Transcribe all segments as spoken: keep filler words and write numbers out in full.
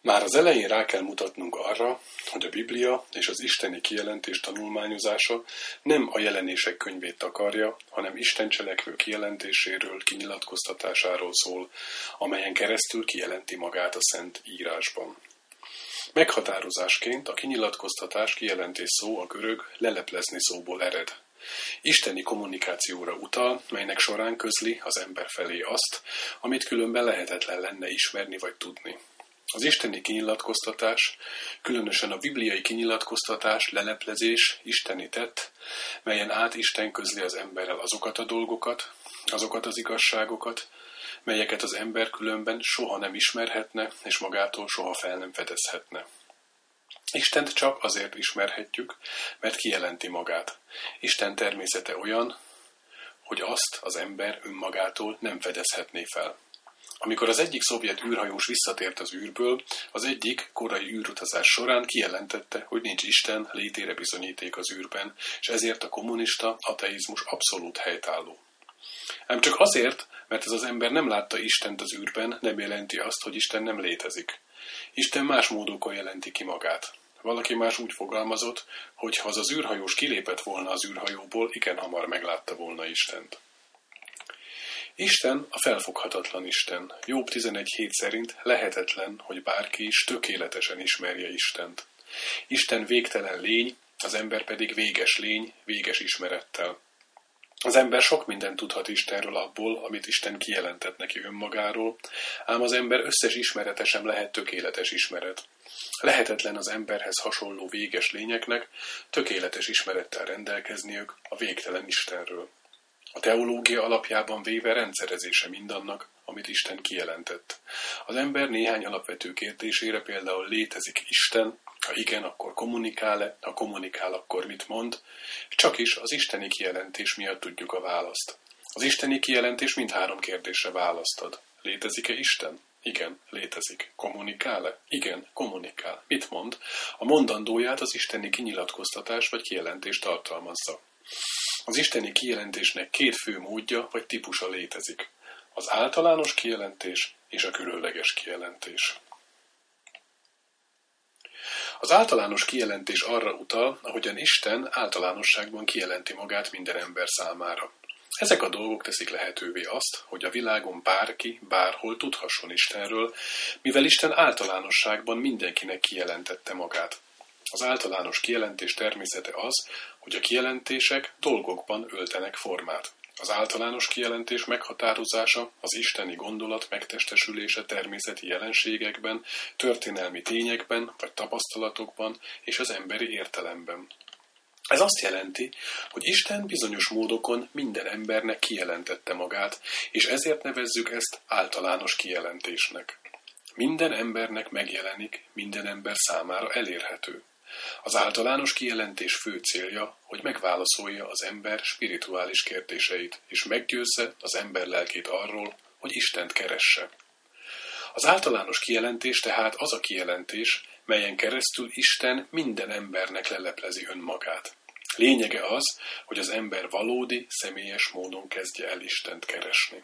Már az elején rá kell mutatnunk arra, hogy a Biblia és az isteni kijelentés tanulmányozása nem a jelenések könyvét takarja, hanem Isten cselekvő kijelentéséről, kinyilatkoztatásáról szól, amelyen keresztül kijelenti magát a Szent Írásban. Meghatározásként a kinyilatkoztatás kijelentés szó a görög leleplezni szóból ered. Isteni kommunikációra utal, melynek során közli az ember felé azt, amit különben lehetetlen lenne ismerni vagy tudni. Az isteni kinyilatkoztatás, különösen a bibliai kinyilatkoztatás, leleplezés, isteni tett, melyen át Isten közli az emberrel azokat a dolgokat, azokat az igazságokat, melyeket az ember különben soha nem ismerhetne, és magától soha fel nem fedezhetne. Istent csak azért ismerhetjük, mert kijelenti magát. Isten természete olyan, hogy azt az ember önmagától nem fedezhetné fel. Amikor az egyik szovjet űrhajós visszatért az űrből, az egyik korai űrutazás során kijelentette, hogy nincs Isten létére bizonyíték az űrben, és ezért a kommunista ateizmus abszolút helytálló. Ám csak azért, mert ez az ember nem látta Istent az űrben, nem jelenti azt, hogy Isten nem létezik. Isten más módokon jelenti ki magát. Valaki más úgy fogalmazott, hogy ha az az űrhajós kilépett volna az űrhajóból, igen hamar meglátta volna Istent. Isten a felfoghatatlan Isten. Jobb tizenegy hét szerint lehetetlen, hogy bárki is tökéletesen ismerje Istent. Isten végtelen lény, az ember pedig véges lény, véges ismerettel. Az ember sok mindent tudhat Istenről abból, amit Isten kijelentett neki önmagáról, ám az ember összes ismerete sem lehet tökéletes ismeret. Lehetetlen az emberhez hasonló véges lényeknek tökéletes ismerettel rendelkezniük a végtelen Istenről. A teológia alapjában véve rendszerezése mindannak, amit Isten kijelentett. Az ember néhány alapvető kérdésére például létezik Isten, ha igen, akkor kommunikál-e, ha kommunikál, akkor mit mond, csak is az isteni kijelentés miatt tudjuk a választ. Az isteni kijelentés mindhárom kérdésre választ ad. Létezik-e Isten? Igen, létezik. Kommunikál-e? Igen, kommunikál. Mit mond? A mondandóját az isteni kinyilatkoztatás vagy kijelentés tartalmazza. Az isteni kijelentésnek két fő módja vagy típusa létezik. Az általános kijelentés és a különleges kijelentés. Az általános kijelentés arra utal, ahogyan Isten általánosságban kijelenti magát minden ember számára. Ezek a dolgok teszik lehetővé azt, hogy a világon bárki, bárhol tudhasson Istenről, mivel Isten általánosságban mindenkinek kijelentette magát. Az általános kijelentés természete az, hogy a kijelentések dolgokban öltenek formát. Az általános kijelentés meghatározása az isteni gondolat megtestesülése természeti jelenségekben, történelmi tényekben vagy tapasztalatokban és az emberi értelemben. Ez azt jelenti, hogy Isten bizonyos módokon minden embernek kijelentette magát, és ezért nevezzük ezt általános kijelentésnek. Minden embernek megjelenik, minden ember számára elérhető. Az általános kijelentés fő célja, hogy megválaszolja az ember spirituális kérdéseit, és meggyőzze az ember lelkét arról, hogy Istent keresse. Az általános kijelentés tehát az a kijelentés, melyen keresztül Isten minden embernek leleplezi önmagát. Lényege az, hogy az ember valódi, személyes módon kezdje el Istent keresni.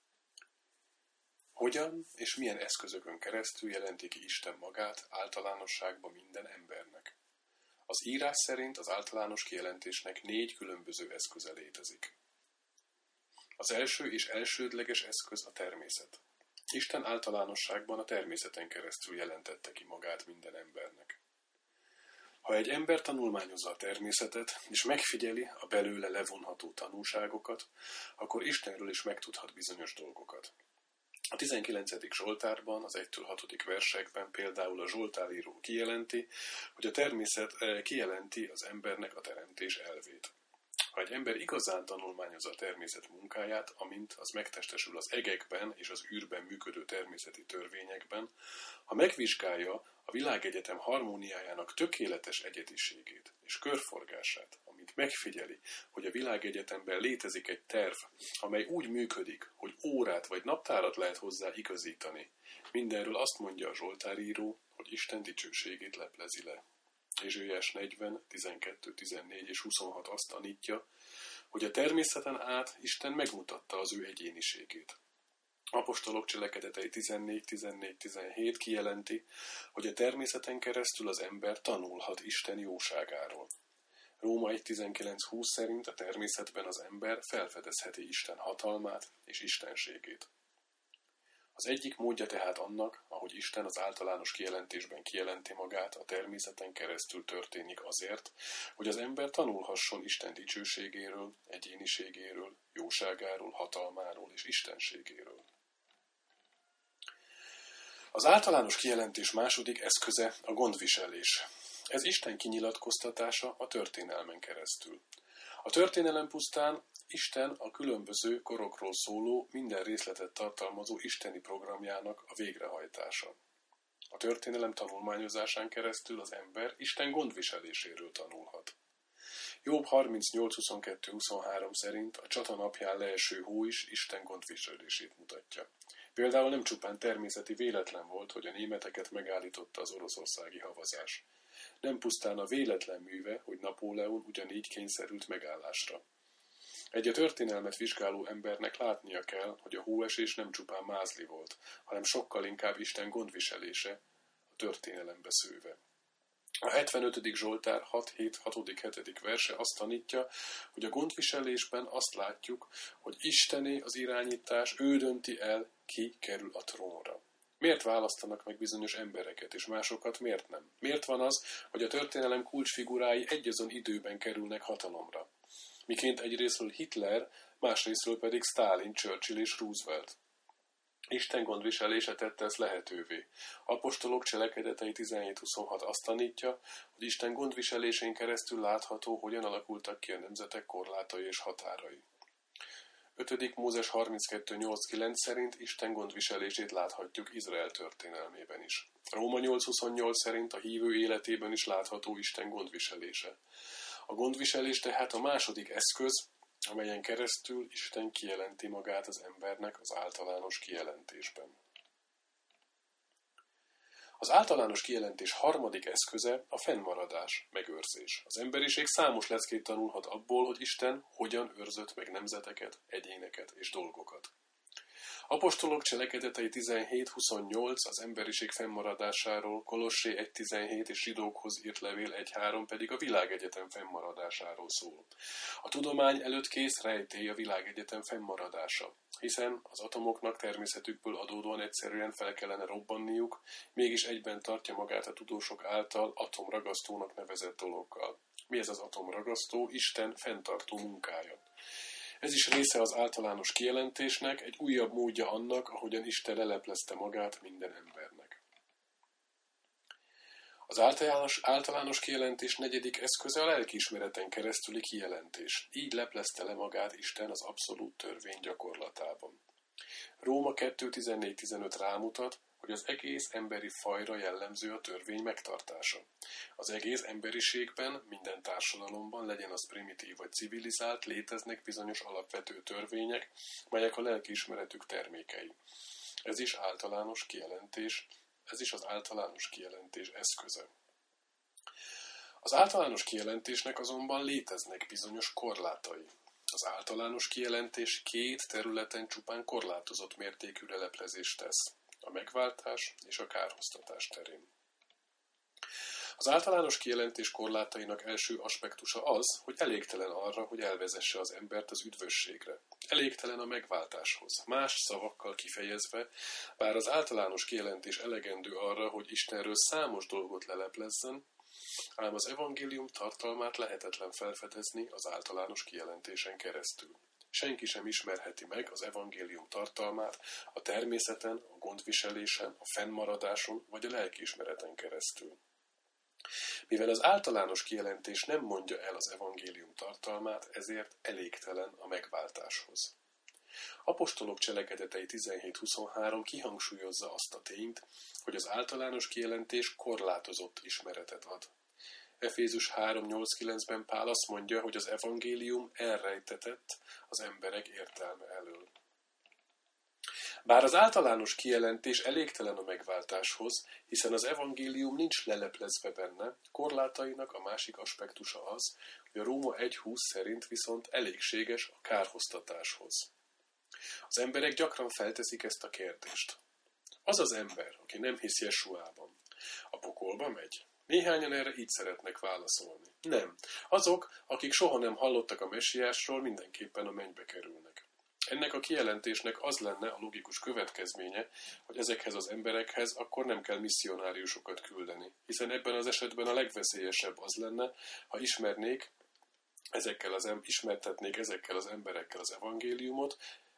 Hogyan és milyen eszközökön keresztül jelenti ki Isten magát általánosságban minden embernek? Az írás szerint az általános kijelentésnek négy különböző eszköze létezik. Az első és elsődleges eszköz a természet. Isten általánosságban a természeten keresztül jelentette ki magát minden embernek. Ha egy ember tanulmányozza a természetet, és megfigyeli a belőle levonható tanúságokat, akkor Istenről is megtudhat bizonyos dolgokat. A tizenkilencedik Zsoltárban, az egytől hatodik versekben például a Zsoltáríró kijelenti, hogy a természet kijelenti az embernek a teremtés elvét. Ha egy ember igazán tanulmányozza a természet munkáját, amint az megtestesül az egekben és az űrben működő természeti törvényekben, ha megvizsgálja a világegyetem harmóniájának tökéletes egyediségét és körforgását, amint megfigyeli, hogy a világegyetemben létezik egy terv, amely úgy működik, hogy órát vagy naptárat lehet hozzá igazítani, mindenről azt mondja a Zsoltáríró, hogy Isten dicsőségét leplezi le. Ézsaiás negyven, tizenkettő, tizennégy és huszonhat azt tanítja, hogy a természeten át Isten megmutatta az ő egyéniségét. Apostolok cselekedetei tizennégy tizennégy tizenhét kijelenti, hogy a természeten keresztül az ember tanulhat Isten jóságáról. Róma egy tizenkilenc húsz szerint a természetben az ember felfedezheti Isten hatalmát és istenségét. Az egyik módja tehát annak, ahogy Isten az általános kijelentésben kijelenti magát, a természeten keresztül történik azért, hogy az ember tanulhasson Isten dicsőségéről, egyéniségéről, jóságáról, hatalmáról és istenségéről. Az általános kijelentés második eszköze a gondviselés. Ez Isten kinyilatkoztatása a történelmen keresztül. A történelem pusztán Isten a különböző korokról szóló, minden részletet tartalmazó isteni programjának a végrehajtása. A történelem tanulmányozásán keresztül az ember Isten gondviseléséről tanulhat. Jobb harmincnyolc huszonkettő huszonhárom szerint a csata napján leeső hó is Isten gondviselését mutatja. Például nem csupán természeti véletlen volt, hogy a németeket megállította az oroszországi havazás. Nem pusztán a véletlen műve, hogy Napóleon ugyanígy kényszerült megállásra. Egy a történelmet vizsgáló embernek látnia kell, hogy a hóesés nem csupán mázli volt, hanem sokkal inkább Isten gondviselése, a történelembe szőve. A hetvenötödik Zsoltár hat hét hat verse azt tanítja, hogy a gondviselésben azt látjuk, hogy Istené az irányítás, ő dönti el, ki kerül a trónra. Miért választanak meg bizonyos embereket, és másokat miért nem? Miért van az, hogy a történelem kulcsfigurái egyazon időben kerülnek hatalomra? Miként egyrészről Hitler, másrészről pedig Stalin, Churchill és Roosevelt. Isten gondviselése tette ezt lehetővé. Apostolok cselekedetei tizenhét huszonhat azt tanítja, hogy Isten gondviselésén keresztül látható, hogyan alakultak ki a nemzetek korlátai és határai. ötödik Mózes harminckettő nyolc kilenc szerint Isten gondviselését láthatjuk Izrael történelmében is. Róma nyolc huszonnyolc szerint a hívő életében is látható Isten gondviselése. A gondviselés tehát a második eszköz, amelyen keresztül Isten kijelenti magát az embernek az általános kijelentésben. Az általános kijelentés harmadik eszköze a fennmaradás, megőrzés. Az emberiség számos leckét tanulhat abból, hogy Isten hogyan őrzött meg nemzeteket, egyéneket és dolgokat. Apostolok cselekedetei tizenhét huszonnyolc az emberiség fennmaradásáról, Kolossé egy tizenhét és zsidókhoz írt levél egy három pedig a világegyetem fennmaradásáról szól. A tudomány előtt kész rejtély a világegyetem fennmaradása, hiszen az atomoknak természetükből adódóan egyszerűen fel kellene robbanniuk, mégis egyben tartja magát a tudósok által atomragasztónak nevezett dologgal. Mi ez az atomragasztó? Isten fenntartó munkája. Ez is része az általános kijelentésnek, egy újabb módja annak, ahogyan Isten leleplezte magát minden embernek. Az általános, általános kijelentés negyedik eszköze a lelkiismereten keresztüli kijelentés. Így leplezte le magát Isten az abszolút törvény gyakorlatában. Róma kettő tizennégy tizenöt rámutat, hogy az egész emberi fajra jellemző a törvény megtartása. Az egész emberiségben, minden társadalomban, legyen az primitív vagy civilizált, léteznek bizonyos alapvető törvények, melyek a lelkiismeretük termékei. Ez is általános kijelentés, ez is az általános kijelentés eszköze. Az általános kijelentésnek azonban léteznek bizonyos korlátai. Az általános kijelentés két területen csupán korlátozott mértékű leleplezést tesz. A megváltás és a kárhoztatás terén. Az általános kijelentés korlátainak első aspektusa az, hogy elégtelen arra, hogy elvezesse az embert az üdvösségre. Elégtelen a megváltáshoz. Más szavakkal kifejezve, bár az általános kijelentés elegendő arra, hogy Istenről számos dolgot leleplezzen, ám az evangélium tartalmát lehetetlen felfedezni az általános kijelentésen keresztül. Senki sem ismerheti meg az evangélium tartalmát a természeten, a gondviselésen, a fennmaradáson vagy a lelkiismereten keresztül. Mivel az általános kijelentés nem mondja el az evangélium tartalmát, ezért elégtelen a megváltáshoz. Apostolok cselekedetei tizenhét huszonhárom kihangsúlyozza azt a tényt, hogy az általános kijelentés korlátozott ismeretet ad. Efézus három nyolc kilencben Pál azt mondja, hogy az evangélium elrejtetett az emberek értelme elől. Bár az általános kijelentés elégtelen a megváltáshoz, hiszen az evangélium nincs leleplezve benne, korlátainak a másik aspektusa az, hogy a Róma egy húsz szerint viszont elégséges a kárhoztatáshoz. Az emberek gyakran felteszik ezt a kérdést. Az az ember, aki nem hisz Jesuában, a pokolba megy? Néhányan erre így szeretnek válaszolni. Nem. Azok, akik soha nem hallottak a messiásról, mindenképpen a mennybe kerülnek. Ennek a kijelentésnek az lenne a logikus következménye, hogy ezekhez az emberekhez akkor nem kell misszionáriusokat küldeni, hiszen ebben az esetben a legveszélyesebb az lenne, ha ismernék, ezekkel az em- ismertetnék ezekkel az emberekkel az evangéliumot,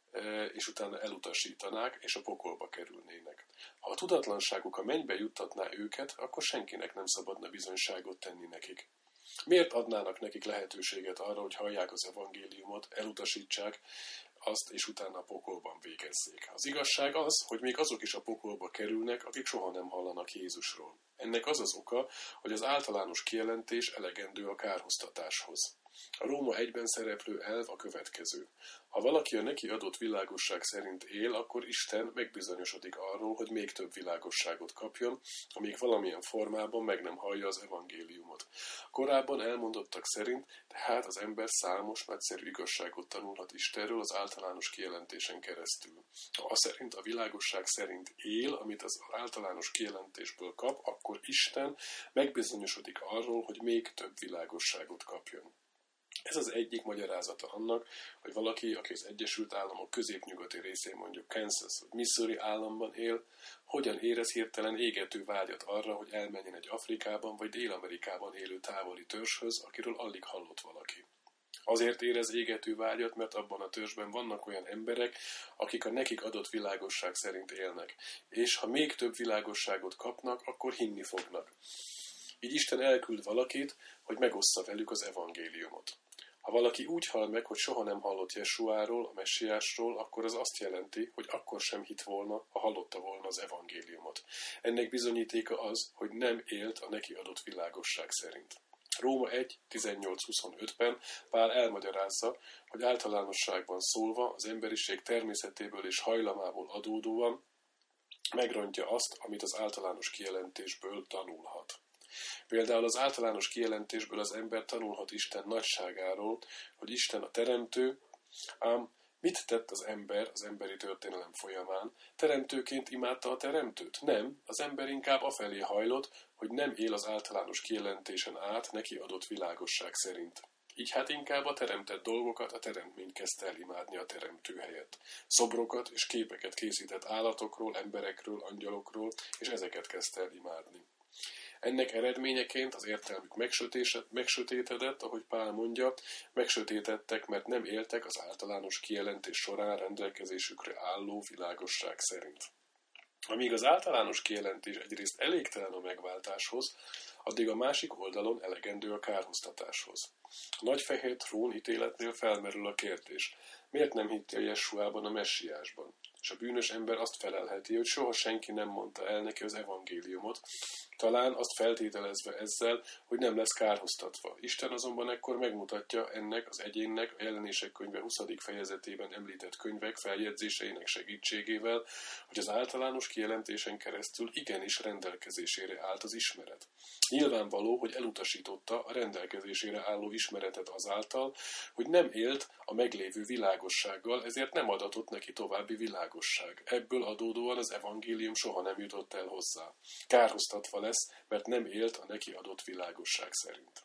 és utána elutasítanák, és a pokolba kerülnének. Ha a tudatlanságuk a mennybe juttatná őket, akkor senkinek nem szabadna bizonyságot tenni nekik. Miért adnának nekik lehetőséget arra, hogy hallják az evangéliumot, elutasítsák azt, és utána a pokolban végezzék? Az igazság az, hogy még azok is a pokolba kerülnek, akik soha nem hallanak Jézusról. Ennek az az oka, hogy az általános kijelentés elegendő a kárhoztatáshoz. A Róma egyben szereplő elv a következő. Ha valaki a neki adott világosság szerint él, akkor Isten megbizonyosodik arról, hogy még több világosságot kapjon, amíg valamilyen formában meg nem hallja az evangéliumot. Korábban elmondottak szerint, tehát az ember számos nagyszerű igazságot tanulhat Istenről az általános kijelentésen keresztül. Ha az szerint a világosság szerint él, amit az általános kijelentésből kap, akkor Isten megbizonyosodik arról, hogy még több világosságot kapjon. Ez az egyik magyarázata annak, hogy valaki, aki az Egyesült Államok középnyugati részén, mondjuk Kansas vagy Missouri államban él, hogyan érez hirtelen égető vágyat arra, hogy elmenjen egy Afrikában vagy Dél-Amerikában élő távoli törzshöz, akiről alig hallott valaki. Azért érez égető vágyat, mert abban a törzsben vannak olyan emberek, akik a nekik adott világosság szerint élnek, és ha még több világosságot kapnak, akkor hinni fognak. Így Isten elküld valakit, hogy megossza velük az evangéliumot. Ha valaki úgy hal meg, hogy soha nem hallott Jesuáról, a messiásról, akkor az azt jelenti, hogy akkor sem hitt volna, ha hallotta volna az evangéliumot. Ennek bizonyítéka az, hogy nem élt a neki adott világosság szerint. Róma egy tizennyolc huszonötben Pál elmagyarázza, hogy általánosságban szólva az emberiség természetéből és hajlamából adódóan megrontja azt, amit az általános kijelentésből tanulhat. Például az általános kijelentésből az ember tanulhat Isten nagyságáról, hogy Isten a teremtő, ám mit tett az ember az emberi történelem folyamán? Teremtőként imádta a teremtőt? Nem, az ember inkább afelé hajlott, hogy nem él az általános kijelentésen át neki adott világosság szerint. Így hát inkább a teremtett dolgokat, a teremtményt kezdte el imádni a teremtő helyett. Szobrokat és képeket készített állatokról, emberekről, angyalokról, és ezeket kezdte el imádni. Ennek eredményeként az értelmük megsötétedett, ahogy Pál mondja, megsötétettek, mert nem éltek az általános kijelentés során rendelkezésükre álló világosság szerint. Amíg az általános kijelentés egyrészt elégtelen a megváltáshoz, addig a másik oldalon elegendő a kárhoztatáshoz. A nagy fehér trón ítéletnél felmerül a kérdés, miért nem hittél Jesuában, a messiásban? És a bűnös ember azt felelheti, hogy soha senki nem mondta el neki az evangéliumot, talán azt feltételezve ezzel, hogy nem lesz kárhoztatva. Isten azonban ekkor megmutatja ennek az egyénnek a Jelenések könyve huszadik fejezetében említett könyvek feljegyzéseinek segítségével, hogy az általános kijelentésen keresztül igenis rendelkezésére állt az ismeret. Nyilvánvaló, hogy elutasította a rendelkezésére álló ismeretet azáltal, hogy nem élt a meglévő világossággal, ezért nem adatott neki további világosság. Ebből adódóan az evangélium soha nem jutott el hozzá. Kárhoztatva lesz, mert nem élt a neki adott világosság szerint.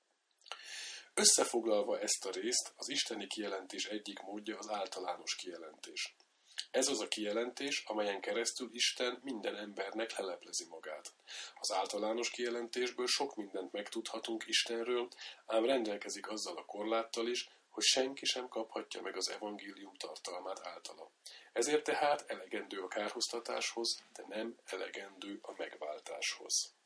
Összefoglalva ezt a részt, az isteni kijelentés egyik módja az általános kijelentés. Ez az a kijelentés, amelyen keresztül Isten minden embernek leleplezi magát. Az általános kijelentésből sok mindent megtudhatunk Istenről, ám rendelkezik azzal a korláttal is, hogy senki sem kaphatja meg az evangélium tartalmát általa. Ezért tehát elegendő a kárhoztatáshoz, de nem elegendő a megváltáshoz.